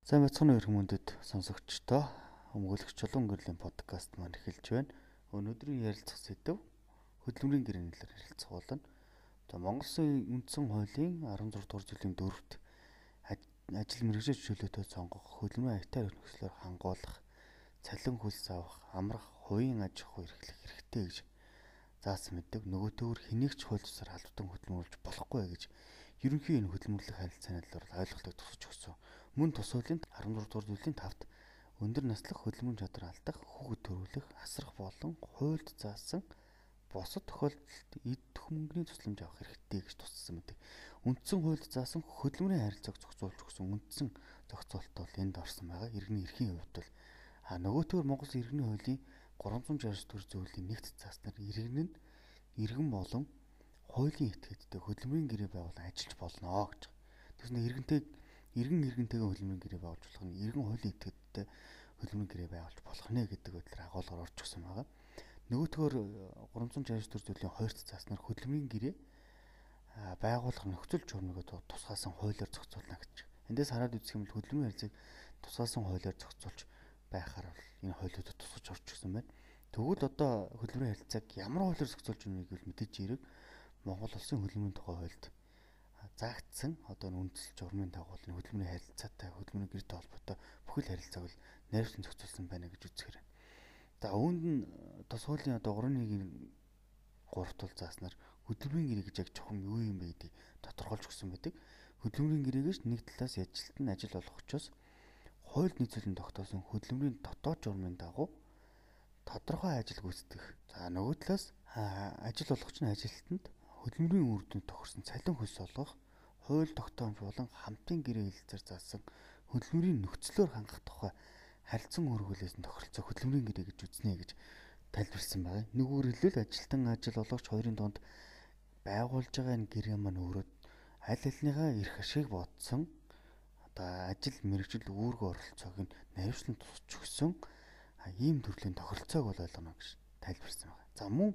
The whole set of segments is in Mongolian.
Сайн бацхан өргөмөндөд сонсогчдоо өмгөөлөгч чулуун гэрлийн подкаст маань эхэлж байна. Өнөөдрийн ярилцах сэдэв хөдөлмөрийн гэрээний талаар ярилцах болно. Монгол Улсын үндсэн хуулийн 16 дугаар зүйлийн 4-т ажил мэргэжил чөлөөтэй сонгох, хөдөлмөрийн аятаар нөхцлөөр хангуулах, цалин хөлс авах, амрах, хувийн аж ахуй эрхлэх хэрэгтэй гэж заасан мэддэг. Нөгөө төвөр хэнийг ч хууль ёсоор албатан хөдөлмөрлөж болохгүй гэж ерөнхий энэ хөдөлмөрлөх харилцааны талаар ойлголтыг тусгаж өгсөн. Мөн тус хуулийн 16 дугаар зүйлийн 5-т өндөр наслах хөдөлмөрийн чадвар алдах, хүүхэд төрүүлэх, асрах болон хуульд заасан бусад тохиолдолд идэх мөнгөний тусламж авах хэрэгтэй гэж туссан байдаг. Үндсэн хуульд заасан хөдөлмөрийн харилцааг зохицуулж өгсөн үндсэн зохицуулалт бол энд орсон байгаа. Иргэний эрхийн хувьд бол нөгөө төр Монгол иргэний хуулийн 369 дэх зүйлийн нэгт зааснаар иргэн болон хуулийн этгээдтэй хөдөлмөрийн гэрээ байгуулан ажиллаж болно гэж. Тэгснээр иргэнтэйгээ хөдөлмөрийн гэрээ байгуулж болох нь иргэн хуулийн этгээдтэй хөдөлмөрийн гэрээ байгуулж болох нэ гэдэг байдлаар агуулгаар орж ирсэн байгаа. Нөгөөдгөөр 364 зүйлийн 2-т зааснаар хөдөлмөрийн гэрээ байгуулах нөхцөл журмыг тусгаасан хуулиар зохицуулна гэж. Эндээс хараад үзэх юм бол хөдөлмөрийн харилцааг тусгаасан хуулиар зохицуулж байхаар бол энэ хуулиудад тусгаж орж ирсэн байна. Тэгвэл одоо хөдөлмөрийн харилцааг ямар хуулиар зохицуулж байгааг бол мэдээж хэрэг Монгол Улсын хөдөлмөрийн тухай хуульд заагдсан одоо үндэслэл журмын дагуу хөдөлмөрийн харилцаатай хөдөлмөрийн гэрээтэй холбоотой бүхэл харилцааг бол найруулсан зохицуулсан байна гэж үзэхээр. За үүнд нь тус хуулийн одоо 3.1-3-т бол зааснаар хөдөлмөрийн гэрээ гэж яг чухам юу юм бэ гэдгийг тодорхойлж өгсөн байдаг. Хөдөлмөрийн гэрээгээс нэг талаас ажилтнууд нь ажил олгогчоос хууль нийцүүлэн тогтоосон хөдөлмөрийн дотоод журмын дагуу тодорхой ажил гүйцэтгэх. За нөгөө талаас ажил олгогч нь ажилтнанд хөдөлмөрийн үр дүнд тохирсон цалин хөлс олгох, хууль тогтоомж болон хамтын гэрээ хэлэлцээр заасан хөдөлмөрийн нөхцлөөр хангах тухай харилцан хөрвүүлээс нь тохиролцоо хөдөлмөрийн гэрээ гэж үзнэ гэж тайлбарлсан байна. Нэгүгээр хэлбэл ажилтан ажил олгогч хоёрын донд байгуулж байгаа энэ гэрээ маань өөрөө аль альныхаа эрх ашиг бодсон одоо ажил мэргэжил үүрэг оролцоог нь найруулсан тусч өгсөн ийм төрлийн тохиролцоог бол ойлгоно гэж тайлбарлсан байна. За мөн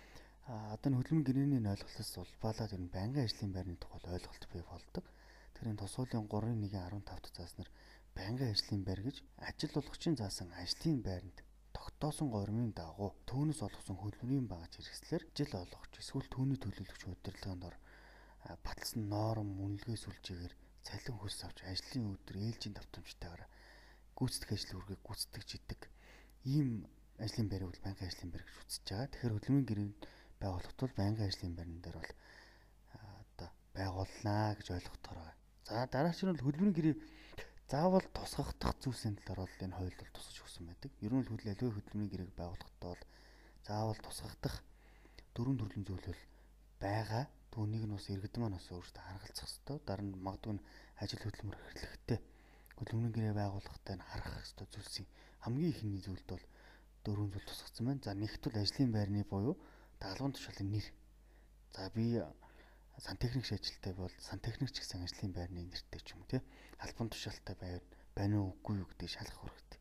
одоо энэ хөдөлмөрийн гэрээний ойлголтоос улбалаад энэ байнгын ажлын байрны тухай ойлголт бий болдог. Тэр энэ тус хуулийн 3.1-15-т зааснаар байнгын ажлын байр гэж ажил олгогчийн заасан ажлын байранд тогтоосон гормын дагуу түүнээс олгосон хөдөлмөрийн багаж хэрэгслэр ажил олгогч эсвэл түүний төлөөлөгч удирдлагын дор баталсан норм үнэлгээ сүлжээгээр цалин хөлс авч ажлын өдөр ээлжийн давтамжтайгаар гүйцэтгэх ажил үргийг гүйцэтгэж идэг ийм ажлын байрыг бол байнгын ажлын байр гэж үзэж байгаа. Тэгэхээр хөдөлмөрийн гэрээнд байгуулахад бол байнгын ажлын байран дээр бол одоо байгуулнаа гэж ойлгохдоор байгаа. За дараач нь бол хөдөлмөрийн гэрээ заавал тусгахдах зүйлсийн талаар бол энэ хууль бол тусгаж өгсөн байдаг. Ер нь л аливаа хөдөлмөрийн гэрээг байгуулахдаа бол заавал тусгахдах дөрвөн төрлийн зүйл бол байгаа. Түүнийг нь бас иргэд маань бас өөрсдөө харгалзах хэрэгтэй. Дараа нь магадгүй ажил хөдөлмөр эрхлэхтэй хөдөлмөрийн гэрээ байгуулахдаа харах хэрэгтэй зүйлсийн хамгийн ихний зүйлд бол дөрвөн зүйл тусгацсан байна. За нэгт бол ажлын байрны буюу дагалгавар тушаалын нэр. За би сантехникч ажилтай бол сантехникч гэсэн ажлын байрны нэртэй ч юм уу тий. Албан тушаалтай байна уу үгүй юу гэдэг шалгах хэрэгтэй.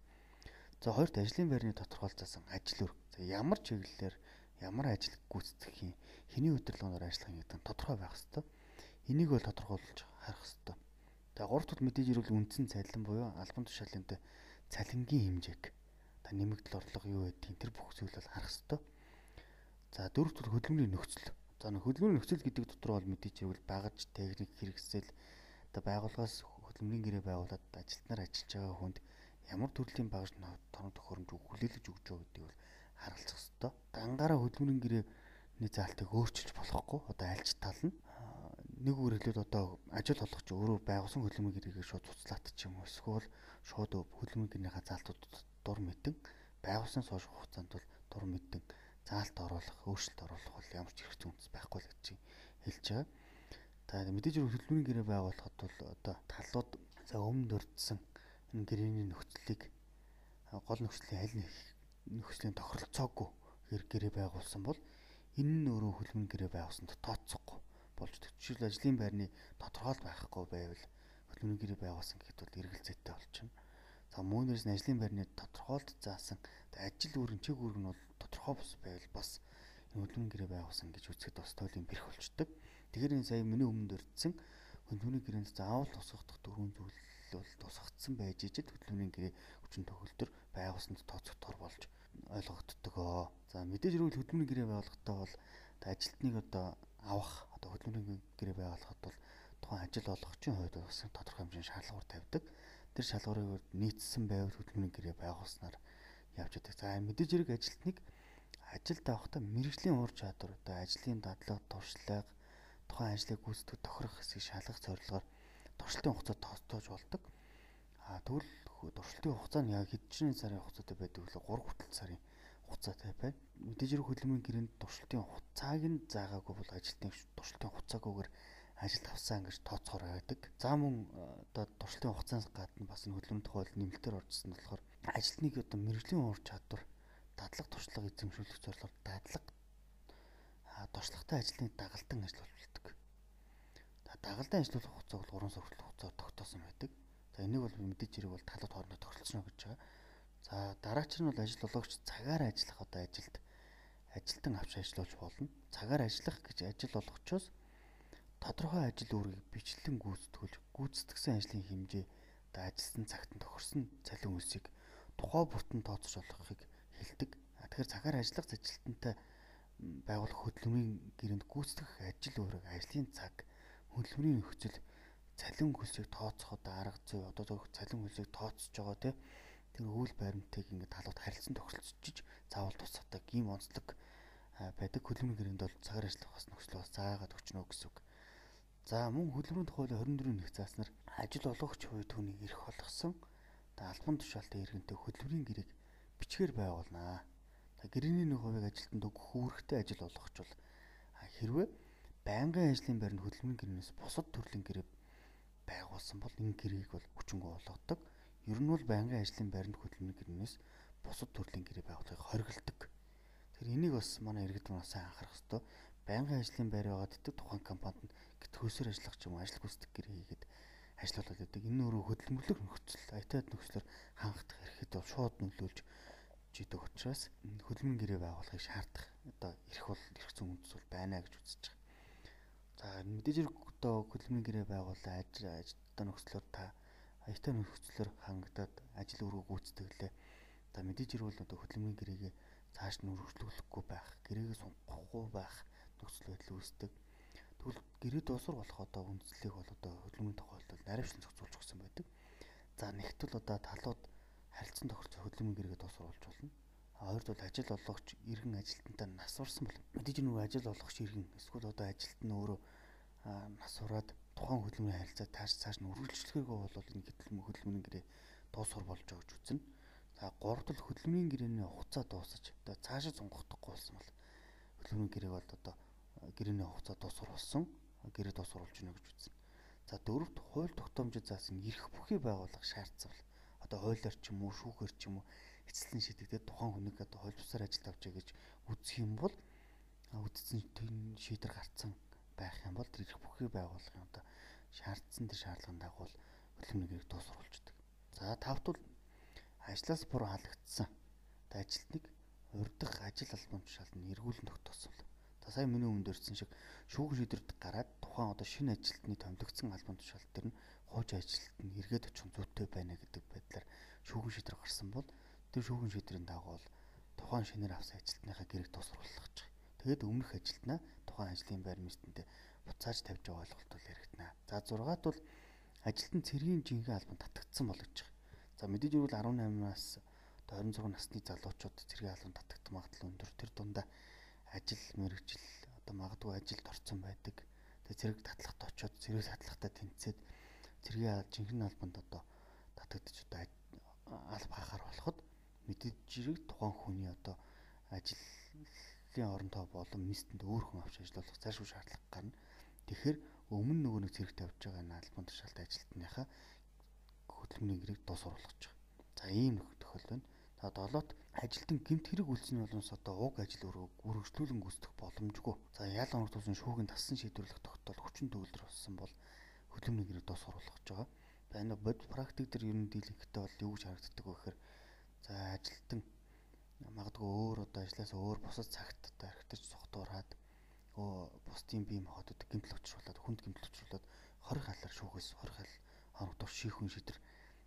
За хоёрт ажлын байрны тодорхойлцсон ажил үүрэг. За ямар чиглэлээр ямар ажил гүйцэтгэх юм, хэний удирдлагаар ажиллах юм гэдэг нь тодорхой байх ёстой. Энийг бол тодорхойлж харах ёстой. За гуравт бол мэдээж ирвэл үндсэн цалин буюу албан тушаалынтай цалингийн хэмжээг нэмэгдэл орлого юу байдгийг тэр бүх зүйл бол харах ёстой. За дөрөвт бол хөдөлмөрийн нөхцөл. За хөдөлмөрийн нөхцөл гэдэг дотор бол мэдээж хэрэг багаж техник хэрэгсэл одоо байгууллагаас хөдөлмөрийн гэрээ байгуулад ажилтнаар ажиллаж байгаа хүнд ямар төрлийн багаж тоног төхөөрөмж хүлээлгэж өгч байгаа гэдгийг бол харгалзах ёстой. Дангаараа хөдөлмөрийн гэрээний заалтыг өөрчилж болохгүй. Одоо альж тал нь нэг үгээр хэлээд одоо ажил олгогч өөрөө байгуулсан хөдөлмөрийн гэрээгээ шууд цуцлаат ч юм уу эсвэл шууд хөдөлмөрийн гэрнийхээ заалтуудад дур мэдэн байгуулсан сошиал хугацаанд бол дур мэдэн заалт оруулах, өөрчлөлт оруулах бол ямар ч хэрэгтэй үндэс байхгүй л гэж хэлж байгаа. За мэдээж хөдөлмөрийн гэрээ байгуулахад бол одоо талууд за өмнө дурдсан энэ гэрээний нөхцөлийг гол нөхцөлийн аль нэг нөхцөлийн тохиролцоогүй гэрээ байгуулсан бол энэ нь өөрөө хөдөлмөрийн гэрээ байгуулсанд тооцохгүй болж төчл ажлын байрны тодорхойлт байхгүй байвал хөдөлмөрийн гэрээ байгуулсан гэхэд бол эргэлзээтэй болчихно. За мөнөөс нь ажлын байрны тодорхойлт заасан ажил үүрэг чиг үүрэг нь бол тодорхой бус байвал бас энэ хөдөлмөрийн гэрээ байгуулсан гэж үзэхэд бас тойлын бэрх болчдөг. Тэгэхээр энэ сая миний өмнө дурдсан хөдөлмөрийн гэрээнд заавал тусгахдах дөрвөн зүйл бол тусгацсан тогтцсон байж ижил хөдөлмөрийн гэрээ хүчин төгөлдөр байгуулсанд тооцогдохоор болж ойлгогддог. За мэдээж хэрэг хөдөлмөрийн гэрээ байгуулахдаа бол ажилтныг авах хөдөлмөрийн гэрээ байгуулахад бол тухайн ажил олгогчийн хувьд бас тодорхой хэмжээний шалгуур тавьдаг. Тэр шалгуурыг нийцсэн байвал хөдөлмөрийн гэрээ байгуулснаар явж байдаг. За мэдээж хэрэг ажилтныг ажилд авахдаа мэргэжлийн ур чадвар, ажлын дадлага, туршлага, тухайн ажлыг гүйцэтгэх тохирох хэсгийг шалгах зорилгоор туршилтын хугацаа тооцоож болдог. Тэгвэл туршилтын хугацаа нь яг хэдэн сарын хугацаатай байдаг вэ? 3 хүртэл сарын хугацаатай байна. Мэдээж хэрэг хөдөлмөрийн гэрээнд туршилтын хугацааг нь заагаагүй бол ажилтныг туршилтын хугацаагүйгээр ажилд авсан гэж тооцоогоор байдаг. За мөн туршилтын хугацаанаас гадна бас энэ хөдөлмөрийн тухай нэмэлтээр оржсон болохоор ажилтныг мэргэжлийн ур чадвар, дадлага туршлага эзэмшүүлэх зорилгоор дадлага туршлагатай ажлын дагалдан ажиллуулдаг. Дагалдан ажиллуулах хугацааг бол 3 сар хүртэл хугацаар тогтоосон байдаг. За энийг бол мэдээж хэрэг бол талууд хоорондоо тохиролцоно гэж байгаа. За дараач нь бол ажил олгогч цагаар ажиллах ажилд ажилтан авч ажиллуулж болно. Цагаар ажиллах гэж ажил олгогчоос тодорхой ажил үүргийг бичлэн гүйцэтгүүлж, гүйцэтгсэн ажлын хэмжээ, ажилласан цагт нь тохирсон цалин хөлсийг тухай бүртэн тооцож олгохыг хэлдэг. Тэгэхээр цагаар ажиллах ажилтнтай байгуулах хөдөлмөрийн гэрээнд гүйцэтгэх ажил үүрэг, ажлын цаг, хөдөлмөрийн нөхцөл, цалин хөлсийг тооцох арга зүй, цалин хөлсийг тооцож байгаа тэр үйл баримтыг ингээд талууд харилцан тохиролцож заавал тусгадаг ийм онцлог байдаг. Хөдөлмөрийн гэрээнд бол цагаар ажиллах бас нөхцөл бас заагаад өгчнө гэсэн үг. За мөн хөдөлмөрийн тухай 24-ийн нэг зааснаар ажил олгогч хувь түүнийг эрх болгосон албан тушаалтай иргэнтэй хөдөлмөрийн гэрээг бичгээр байгуулнаа. Гэрээний нэг хувийг ажилтнанд өгөх үүрэгтэй ажил олгогч бол хэрвээ байнгын ажлын байранд хөдөлмөрийн гэрээнээс бусад төрлийн гэрээ байгуулсан бол энэ гэрээг бол хүчингү болгодог. Ер нь бол байнгын ажлын байранд хөдөлмөрийн гэрээнээс бусад төрлийн гэрээ байгуулахыг хориглодог. Тэгэхээр энийг бас манай иргэд маань сайн анхаарах хэрэгтэй. Байнгын ажлын байр байгаад идэх тухайн компанид хөлсөөр ажиллах ч юм уу ажил гүйцэтгэх гэрээ хийгээд ажиллаулаад байдаг. Энэ өөрөө хөдөлмөрлөх нөхцөл, аятаад нөхцлөөр хангах эрхэд бол шууд нөлөөлж идэг учраас хөдөлмөрийн гэрээ байгуулахыг шаардах эрх бол эрх зүйн үндэс бол байна гэж үзэж байгаа. За мэдээж хэрэг хөдөлмөрийн гэрээ байгуулаад ажилтны нөхцлөөр аятаа нөхцлөөр хангагдаад ажил үүрэг гүйцэтгэлээ. Мэдээж хэрэг бол хөдөлмөрийн гэрээгээ цааш нь үргэлжлүүлэхгүй байх, гэрээгээ сунгахгүй байх нөхцөл байдал үүсдэг. Тэгвэл гэрээ дуусар болох үндслийг бол хөдөлмөрийн тохиолдолд наривчлан зохицуулж өгсөн байдаг. За нэгтэл талууд харилцан тохиролцох хөдөлмөрийн гэрээгээ дуусар болж болно. Хоёрд бол ажил олгогч иргэн ажилтнтай нас урсан бол мэдээж нөгөө ажил олгогч иргэн эсвэл ажилтан өөрөө нас ураад тухайн хөдөлмөрийн харилцаа цааш нь үргэлжлэхээгүй бол энэ хөдөлмөрийн гэрээ дуусар болж байгаа гэж үзнэ. За гуравт бол хөдөлмөрийн гэрээний хугацаа дуусаж цаашаа сунгагдахгүй болсон бол хөдөлмөрийн гэрээг бол гэрээний хугацаа дуусар болсон гэрээ дуусар болж байна гэж үзнэ. За дөрөвт хууль тогтоомжид заасан эрх бүхий байгуулах шаардсан бол хуулиар ч юм уу шүүхээр ч юм уу эцэслэн шийдэгдээд тухайн хүнийг хууль бусаар ажилд авчаа гэж үзэх юм бол үдцэн шийдвэр гарцсан байх юм бол тэр эрх бүхий байгуулахын шаардсан тэр шаардлагын дагуу хөдөлмөрийн гэрээг дуусар болждаг. За тавт бол ажлаас буруу халагдсан ажилтныг урьдах ажил албан тушаалд нь эргүүлэн тогтоосон. Сая миний өмнө дурдсан шиг шүүгэн шийдвэрт гараад тухайн шинэ ажилтны томилогдсон албан тушаал дээр нь хууч ажилт нь эргээд очих зүйтэй байна гэдэг байдлаар шүүгэн шийдвэр гарсан бол тэр шүүгэн шийдвэрийн дагуу тухайн шинээр авсан ажилтныхаа гэрээг тусгарлах гэж байгаа. Тэгээд өмнөх ажилтнаа тухайн ажлын байр мэргэжтэнд буцааж тавьж байгаа ойлголт бол яригдана. За 6-ад бол ажилтны цэргийн жинхэнэ албан татагдсан бол гэж байгаа. За мэдээж үрвэл 18-аас 26 насны залуучууд цэргийн албан татагдах магадлал өндөр. Тэр дундаа ажил мэргэжил магадгүй ажилд орсон байдаг. Тэгээ цэрэг татлагт очиод цэрэг татлагтаа тэнцээд цэргийн жинхэнэ албанд татагдаж алба хахаар болоход мэдээж зэрэг тухайн хүний ажлын орондоо болон местэнд өөр хүн авч ажиллах зайлшгүй шаардлага гарна. Тэгэхээр өмнө нөгөө нэг цэрэг тавьж байгаа энэ албан тушаалтай ажилтныхаа хөдөлмөрийн гэрээг дуусгах болгож байгаа. За ийм тохиол байна. За 7-т ажилтан гэмт хэрэг үйлсний улмаас уг ажил үргэлжлүүлэн гүйцэтгэх боломжгүй. За ял оногт тусан шүүгийн тассан шийдвэрлэх тогтоол хүчин төгөлдөр болсон бол хөдөлмөрийн гэрээг дуусгах болгож байгаа. За энэ бод практик дээр ер нь дийлэнхтэй бол юу гэж харагддаг вэ гэхээр за ажилтан магадгүй өөр ажлаас өөр бусад цагт архитаж цогтуураад бусдын бие махбодод гэмтэл учруулад хүнд гэмтэл учруулад хорих халаар шүүхээс хорих хал хоногдох шийхүн шийдвэр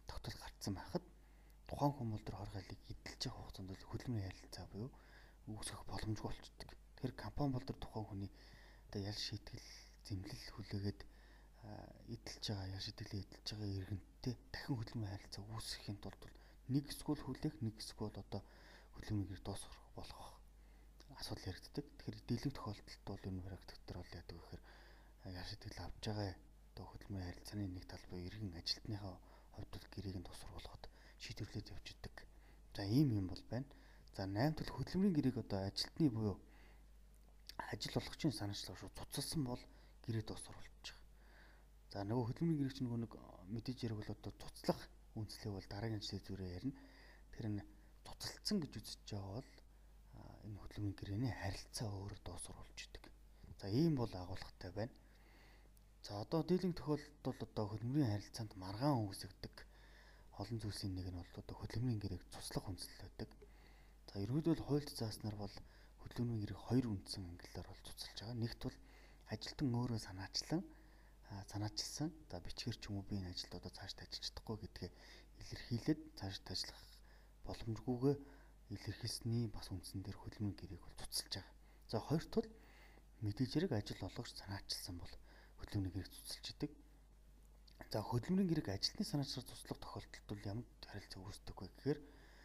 тогтвол гарцсан байхад тухайн хүмүүс төр хор хайлыг эдэлж байгаа хугацаанд бол хөдөлмөрийн харилцаа буюу үүсгэх боломжгүй болчихдог. Тэгэхээр компани бол төр тухайн хүний одоо ял шийтгэл зэмлэл хүлээгээд эдэлж байгаа ял шийтгэлээ эдэлж байгаа иргэнттэй дахин хөдөлмөрийн харилцаа үүсгэхийн тулд нэг эсвэл хүлээх, нэг эсвэл одоо хөдөлмөрийг дуусгах болох асуудал яригддаг. Тэгэхээр дийлэнх тохиолдолд бол энэ практик төр бол яадаг вэ гэхээр ял шийтгэл авж байгаа одоо хөдөлмөрийн харилцааны нэг тал буюу иргэн ажилтныхаа хувьд бол гэрээг нь тусруулахад шийдвэрлээд явждаг. За ийм юм бол байна. За 8 тал хөдөлмөрийн гэрээг одоо ажилтны буюу ажил олгогчийн санаачлал шууд цуцалсан бол гэрээ тусруулж байгаа. За нөгөө хөдөлмөрийн гэрээг чинь нэг мэдээж яриг бол одоо цуцлах үндслээ бол дараагийн ажлын зүрээ ярина. Тэр нь цуцалдсан гэж үзэж байгаа бол энэ хөдөлмөрийн гэрээний харилцаа өөрөөр дуусруулж идэг. За ийм бол агуулгатай байна. За одоо дийлэнх тохиолдолд бол одоо хөдөлмөрийн харилцаанд маргаан үүсгдэг олон зүйлсийн нэг нь бол одоо хөдөлмөрийн гэрээг цуцлах үндсэл байдаг. За ерөнхийдөө хуульд зааснаар бол хөдөлмөрийн гэрээг хоёр үндсэн ангиллаар бол цуцалж байгаа. Нэгт бол ажилтан өөрөө санаачилсан за бичгээр ч юм уу би энэ ажилд одоо цааш ажиллаж чадахгүй гэдгээ илэрхийлээд цааш ажиллах боломжгүйгээ илэрхийлсэний бас үндсэн дээр хөдөлмөрийн гэрээг бол цуцалж байгаа. За хоёрт бол мэдээж хэрэг ажил олгогч санаачилсан бол хөдөлмөрийн гэрээг цуцалж идэг. За хөдөлмөрийн гэрээг ажилтны санаачлаар цуцлах тохиолдолд бол ямар харилцаа үүсдэг вэ гэхээр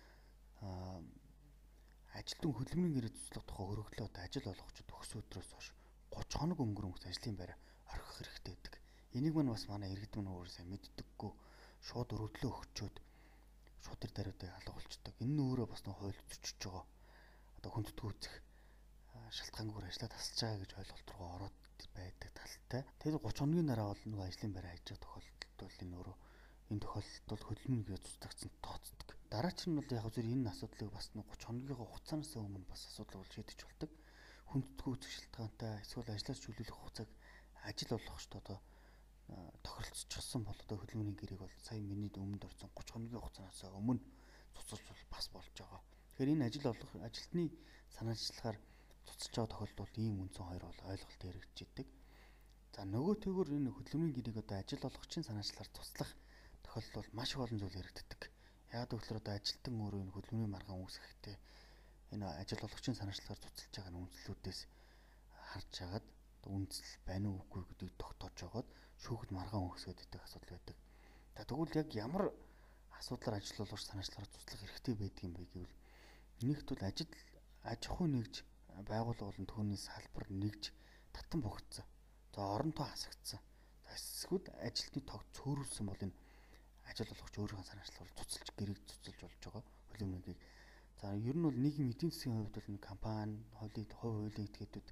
ажилтан хөдөлмөрийн гэрээг цуцлах тухай өргөдлөө одоо ажил олгогчид өгсөн өдрөөс хойш 30 хоног өнгөрөнгөс ажлын байраа орхих хэрэгтэй байдаг. Энийг мань бас манай иргэд мань өөрөө сайн мэддэггүй шууд өргөдлөө өгчөөд шууд тэр даруйдыг алга болчдөг. Энэ нь өөрөө бас нэг хуульд зөрчиж байгаа. Одоо хүндэтгэх шалтгаангүй ажиллаад тасалж байгаа гэж ойлголт руу ороод байдаг талтай. Тэгээд 30 хоногийн дараа бол нөгөө ажлын байраа хайж байгаа тохиолдолд бол энэ тохиолдолд бол хөдөлмөрийн гэрээг цуцлагдсан тооцдог. Дараач нь бол яг зөв энэ асуудлыг бас 30 хоногийн хугацаанаас өмнө бас асуудал бол шийдэж болдог. Хүндэтгэх үүсэх шалтгаантай эсвэл ажлаас чөлөөлөх хугацааг ажил олгогчд одоо тохиролцчихсон бол одоо хөдөлмөрийн гэрээг бол сая миний өмнөд орсон 30 хоногийн хугацаанаас өмнө цуцалж бас болж байгаа. Тэгэхээр энэ ажилтны санаачлагаар цуцалж байгаа тохиолдолд бол ийм үндсэн хоёр бол ойлголт яригдчихэдэг. За нөгөөтэйгөр энэ хөдөлмөрийн гэрээг одоо ажил олгогчийн санаачлагаар цуцлах тохиолдол бол маш их олон зүйл яригддаг. Яг гэвэл одоо ажилтан өөрөө энэ хөдөлмөрийн маргаан үүсгэхдээ энэ ажил олгогчийн санаачлагаар цуцалж байгаа үндслүүдээс харж хагаад үндсэл байна уу үгүй гэдгийг тогтоож жагаад шүүхэд маргаан өгсөд идэх асуудал байдаг. Тэгвэл яг ямар асуудлаар ажил олгогч санаачлагаар цуцлах хэрэгтэй байдаг юм бэ гэвэл нэгт бол аж ахуй нэгж байгууллага болон түүний салбар нэгж татан богдсон. За оронтой хасагдсан. Эсвэл ажилтны тог цөөрүүлсэн бол энэ ажил олгогч өөрийнхөө санаачлагаар цуцалж гэрээг цуцалж болж байгаа хөдөлмөрийн гэрээг. За ер нь бол нийгмийн эдийн засгийн хувьд бол компани, хуулийн этгээдүүд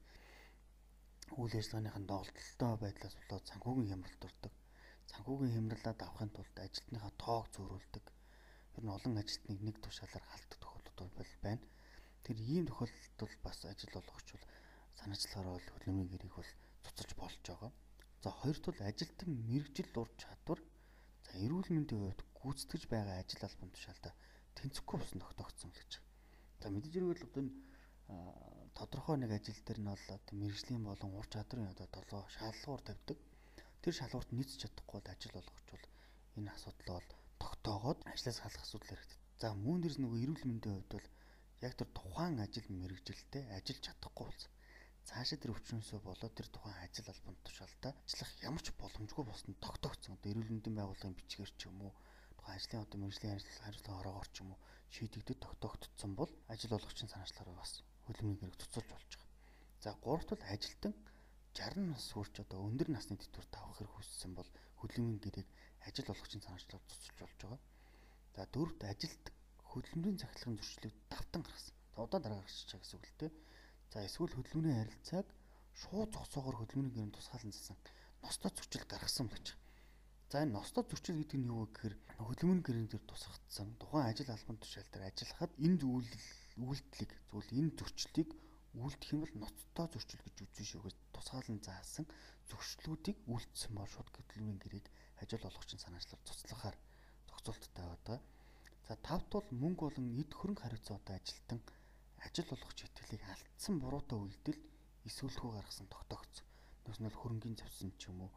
үйл ажиллагааныхын доголдолтой байдлаас болоод санхүүгийн хямралд ордог. Санхүүгийн хямралаад авахын тулд ажилтныхаа тоог зөөрүүлдэг. Ер нь олон ажилтныг нэг тушаалаар халддаг тохиолдол бол байна. Тэр ийм тохиолдолд бол бас ажил олгогч бол санаачлагаараа бол хөдөлмөрийн гэрээг бол цуцалж болж байгаа. За хоёрт бол ажилтан мэргэжил ур чадвар, за эрүүл мэндийн хувьд гүйцэтгэж байгаа ажил албан тушаалда тэнцэхгүй болсон тогтогдсон л гэж. За мэдээж хэрэг л одоо энэ тодорхой нэг ажил дээр нь бол одоо мэргэжлийн болон ур чадрын одоо толгой шалгуур тавьдаг. Тэр шалгуурт нийцэж чадахгүй бол ажил олгогч бол энэ асуудал бол тогтоогоод ажлаас халах асуудал яригддаг. За мөн дээрс нөгөө эрүүл мэндийн хувьд бол яг тэр тухайн ажил мэргэжилтэй ажиллаж чадахгүй болсон. Цаашаа тэр өвчнөөсөө болоод тэр тухайн ажил албан тушаалтаа ажиллах ямар ч боломжгүй болсон тогтоогдсон. Одоо эрүүл мэндийн байгууллагын бичгээр ч юм уу тухайн ажлын одоо мэргэжлийн хариуцлага ороогоор ч юм уу шийдэгдэж тогтоогдсон бол ажил олгогчийн санаачлагаар бас хөдөлмөрийн гэрээг цуцалж болж байгаа. За гуравт бол ажилтан 60 нас хүрч одоо өндөр насны тэтгэврт авах хэрэг хүссэн бол хөдөлмөрийн гэрээг ажил олгогчийн санаачлагаар цуцалж болж байгаа. За дөрөвт ажилт хөдөлмөрийн захирлагын зөрчлийг давтан гаргасан. За удаан дараа гаргачих гэсэн үг л дээ. За эсвэл хөдөлмөрийн харилцааг шууд зогсоогоор хөдөлмөрийн гэрээнд тусгаалan засан ностой зөрчил гаргасан л гэж. За энэ ностой зөрчил гэдэг нь юу вэ гэхээр хөдөлмөрийн гэрээнд дээр тусгагдсан тухайн ажил албан тушаал дээр ажиллахад энэ үйлдэлийг зөвхөн энэ зөрчлийг үйлдэх юм бол ноцтой зөрчил гэж үзэн шүүгээс тусгаалan заасан зөрчлүүдийг үйлдсэн бол шууд хөдөлмөрийн гэрээг ажил олгогчийн санаачлагаар цуцлахаар зохицуулттай байдаг. За тавт бол мөнгө болон эд хөрөнгө хариуцаатай ажилтан ажил олгогч итгэлийг алдсан буруутай үйлдэл эсвэлгүй гаргасан тогтоогдсон. Нүс нь хөрөнгөний завсан ч юм уу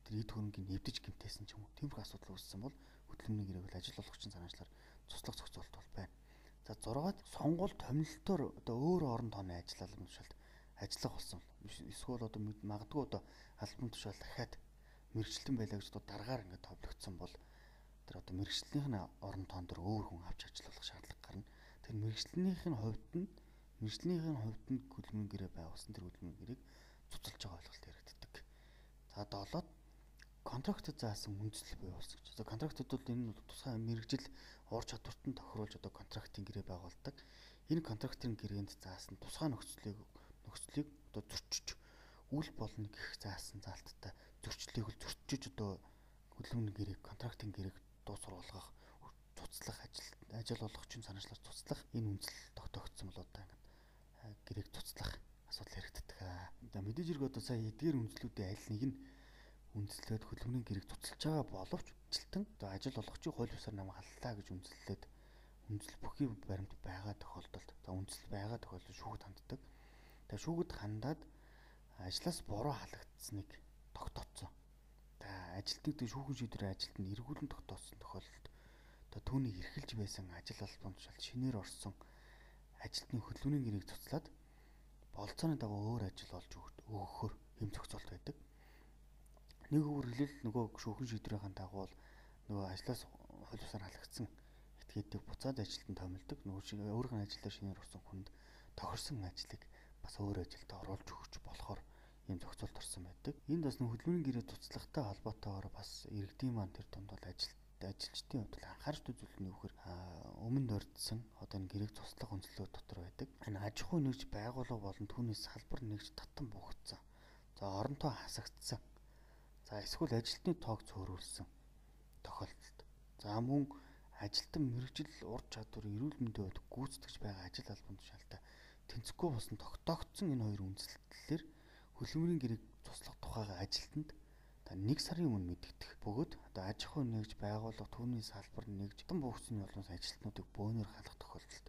тэр эд хөрөнгийг нэвдэж гэмтээсэн ч юм уу. Тиймэрхүү асуудал үүссэн бол хөдөлмөрийн гэрээг бол ажил олгогчийн санаачлаар цуслах зохицуулалт бол байна. За 6-аад сонгуул томилолтоор одоо өөр орон тооны ажил албан тушаалд ажиллах болсон. Эсвэл одоо магадгүй одоо албан тушаал дахиад мэрэгчлэн байлаа гэж одоо дараагаар ингээд товлогдсон бол тэр одоо мэрэгчлэнийх нь орон тоон дээр өөр хүн авч ажиллах шаардлага гарна. Тэр мэрэгчлэнийх нь хувьд нь хөдөлмөрийн гэрээ байгуулсан тэр хөдөлмөрийн гэрээг цуцлж байгаа ойлголт яригддаг. За 7-оод контрактд заасан үндэслэл бий болсон гэж. За контрактд бол энэ нь тусгай мэрэгжил ур чадварт нь тохируулж одоо контрактын гэрээ байгуулдаг. Энэ контрактын гэрээнд заасан тусгай нөхцөлийг одоо зөрчиж үл болно гэх заасан заалттай зөрчлийг зөрчиж одоо хөдөлмөрийн гэрээг контрактын гэрээг дуусгар болгох цуцлах ажил олгогчийн санаачлаар цуцлах энэ үндэслэл тогтоогдсон бол одоо ингээд гэрээг цуцлах асуудал яригддаг. За мэдээж хэрэг одоо сая эдгээр үндэслүүдийн аль нэг нь үндэслээд хөдөлмөрийн гэрээг цуцлж байгаа боловч ажилтан одоо ажил олгогчийн хууль бусаар намайг халлаа гэж үндэслэл бүхий баримт байгаа тохиолдолд үндэслэл байгаа тохиолдолд шүүгд ханддаг. Тэгээ шүүгд хандаад ажлаас буруу халагдсаныг тогтооцсон. За ажилтныг шүүхэн шийдвэрийн ажилтнанд эргүүлэн тогтоосон тохиолдолд одоо түүнийг эрхэлж байсан ажил албан тушаалд шинээр орсон ажилтны хөдөлмөрийн гэрээг цуцлаад болцооны дагуу өөр ажил олж өгөхөөр хэм зохицуулт байдаг. Нэг өөр хэлбэл нөгөө шүүхэн шийдвэрийн дагуу нөгөө ажлаас хууль бусаар халагдсан этгээдийг буцаад ажилтанд томилдог. Нөгөө өөрийнх нь ажлаар шинээр орсон хүнд тохирсон ажлыг бас өөр ажилд оруулж өгч болохоор ийм зохицуулт орсон байдаг. Энд бас нэг хөдөлмөрийн гэрээ цуцлахтай холбоотойгоор бас иргэдийн маань тэр дунд бол ажилчдын хувьд анхаарч үзүүлэх нь юу гэхээр өмнө дурдсан одоо энэ гэрээг цуцлах үндслүүд дотор байдаг. Энэ аж ахуй нэгж байгууллага болон түүний салбар нэгж татан буухацсан. За оронтой хасагдсан. За эсвэл ажилтны тоог цөөрүүлсэн тохиолдолд. За мөн ажилтан мэрэгжил ур чадвар эрүүл мэндийн хувьд гүйцэтгэж байгаа ажил албан тушаалтай тэнцэхгүй болсон тогтоогдсон энэ хоёр үндслэлээр хөдөлмөрийн гэрээг цуцлах тухайга ажилтнанд 1 сарын өмнө мэдэгдэх бөгөөд одоо аж ахуй нэгж байгууллага түүний салбар нэгж татан буухсны улмаас ажилтнуудыг бөөнөр халах тохиолдолд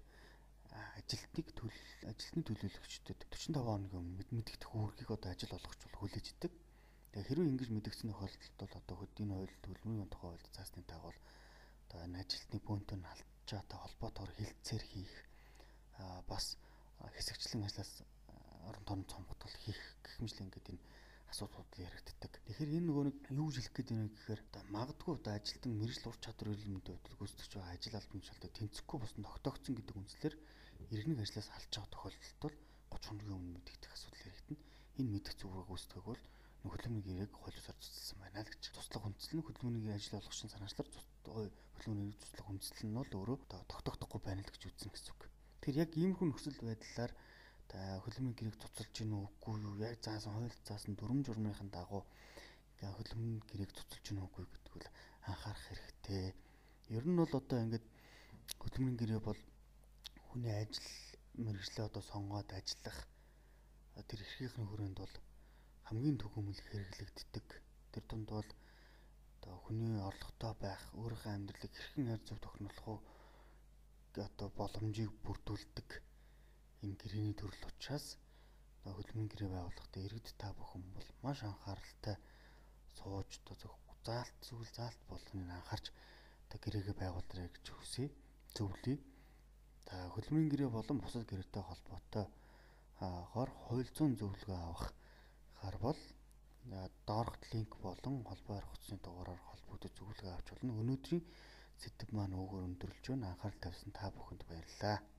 ажилтны төлөөлөгчдөд 45 хоногийн өмнө мэдэгдэх үүргийг одоо ажил олгогч бол хүлээж идэг. Тэгээ хэрвээ ингэж мэдэгдсэн тохиолдолд бол одоо хөдөлмөрийн хуульд хөдөлмөрийн тухай хуульд заасны дагуу одоо энэ ажилтны бөөнтөнд алдчихаатай холбоотойгоор хилцээр хийх бас хэсэгчлэн ажлаас орон тоонд цомгтол хийх гэх мэт ингээд энэ асуудлууд яригддаг. Тэгэхээр энэ нөгөө нэг юу хэлэх гээд байна гэхээр одоо магадгүй одоо ажилтан мэрэгжил ур чадвар эрүүл мэндийн хувьд гүйцэтгэж байгаа ажил албан тушаалтай тэнцэхгүй болсон тогтоогдсон гэдэг үндслээр иргэнийг ажлаас алж байгаа тохиолдолд бол 30 хоногийн өмнө мэдэгдэх асуудал яригдана. Энэ мэдэх зүрхийг үүсгэх бол хөдөлмөрийн гэрээг хууль бусаар цуцласан байна л гэж. Туслах үндслэл нь хөдөлмөрийн ажил олгогчийн санаачлаар хөдөлмөрийн туслах үндслэл нь бол өөрөө тогтоогдохгүй байна л гэж үзсэн гэсэн үг. Тэгэхээр яг иймэрхүү нөхцөл байдлаар хөдөлмөрийн гэрээг цуцлж гин үгүй юу? Яг заасан хууль заасан дүрм журмынхаа дагуу хөдөлмөрийн гэрээг цуцлж гин үгүй гэдэг бол анхаарах хэрэгтэй. Ер нь бол одоо ингээд хөдөлмөрийн гэрээ бол хүний ажил мэргэжлээ одоо сонгоод ажиллах тэр эрхийнхний хүрээнд бол хамгийн түгээмэл хэрэглэгддэг. Тэр дунд бол одоо хүний орлоготой байх, өөрийнхөө амьдралыг хэрхэн хайр зөв тохируулах уу одоо боломжийг бүрдүүлдэг энэ гэрээний төрөл учраас хөдөлмөрийн гэрээ байгуулахдаа иргэд та бүхэн бол маш анхааралтай сууж заалт болгоныг анхаарч гэрээгээ байгуулаарай гэж хүсье. Зөвлөе. Хөдөлмөрийн гэрээ болон бусад гэрээтэй холбоотой хууль зүйн зөвлөгөө авах бол доорх линк болон холбоо арга утасны дугаараар холбогдож зөвлөгөө авч болно. Өнөөдрийн сэдэв маань өгөр өндөрлж байна. Анхаарал тавьсан та бүхэнд баярлалаа.